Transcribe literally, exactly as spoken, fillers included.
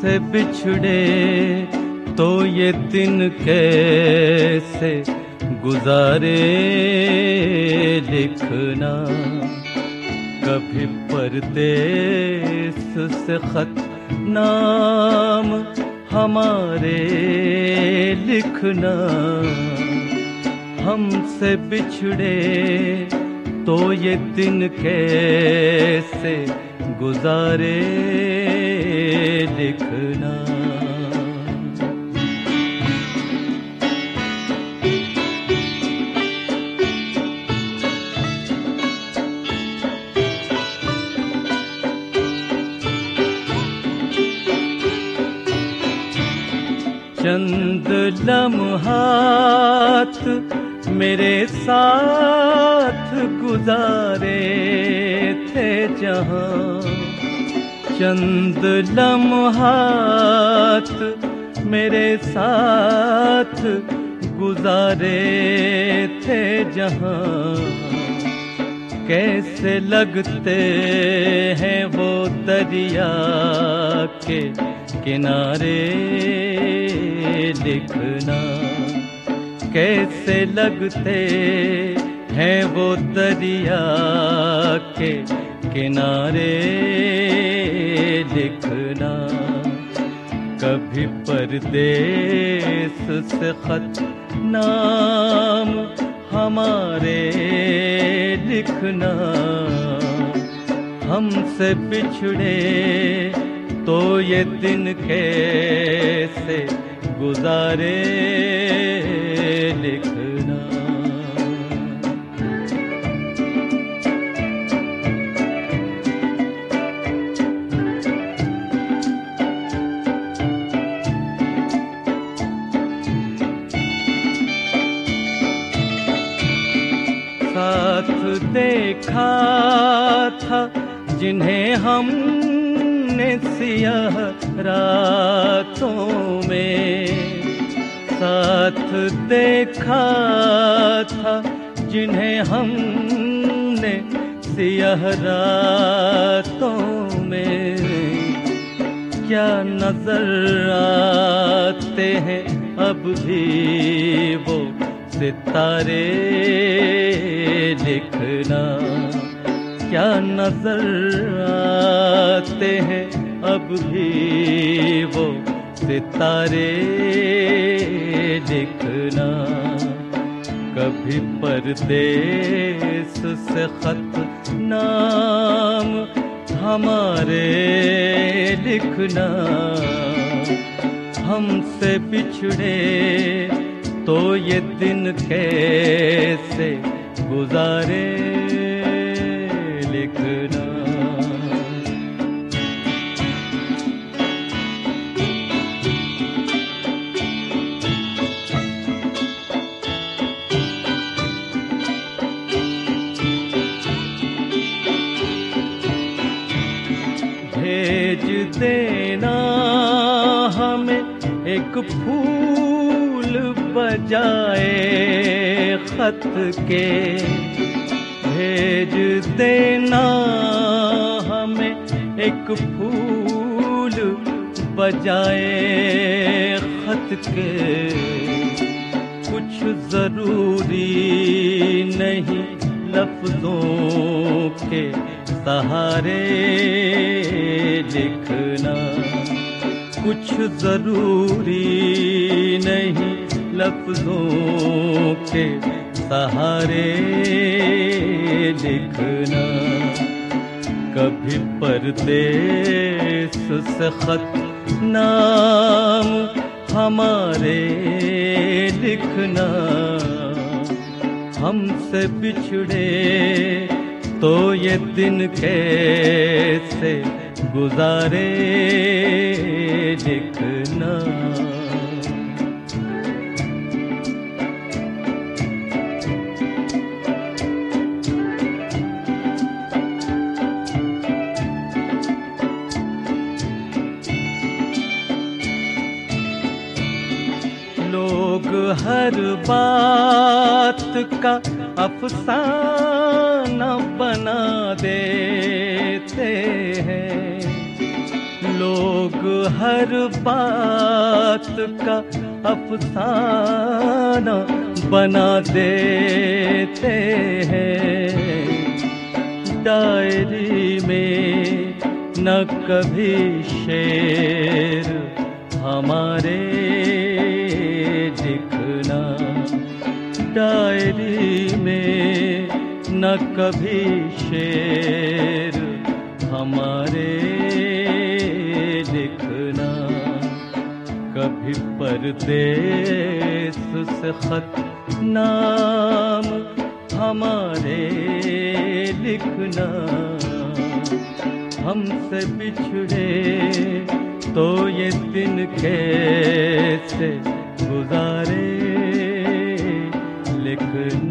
हमसे बिछड़े तो ये दिन कैसे गुजारे लिखना। कभी परदेस से खत नाम हमारे लिखना। हमसे बिछड़े तो ये दिन कैसे गुजारे लिखना। चंद लम्हात मेरे साथ गुजारे थे जहां। चंद लम्हात मेरे साथ गुजारे थे जहां। कैसे लगते हैं वो दरिया के किनारे लिखना। कैसे लगते हैं वो दरिया के किनारे लिखना। कभी परदेस से खत नाम हमारे लिखना। हमसे बिछड़े तो ये दिन कैसे गुजारे लिखना। साथ देखा था जिन्हें हमने सियाह रातों में। साथ देखा था जिन्हें हमने सियाह रातों में। क्या नजर आते हैं अब भी वो सितारे लिखना। क्या नजर आते हैं अब भी वो सितारे लिखना। कभी परदेस से खत नाम हमारे लिखना। हमसे बिछड़े तो ये दिन कैसे गुजारे लिखना। भेज देना हमें एक फूल बजाए खत के। भेज देना हमें एक फूल बजाए खत के। कुछ जरूरी नहीं लफ्जों के सहारे लिखना। कुछ जरूरी नहीं लफ्जों के सहारे लिखना। कभी परदेस से खत नाम हमारे लिखना। हमसे बिछड़े तो ये दिन कैसे गुजारे लिखना। लोग हर बात का अफसाना बना देते हैं। लोग हर बात का अफसाना बना देते हैं। डायरी में न कभी शेर हमारे लिखना, डायरी में न कभी शेर हमारे लिखना। कभी परदेस से खत नाम हमारे लिखना। हमसे बिछड़े तो ये दिन कैसे गुजारे लिखना।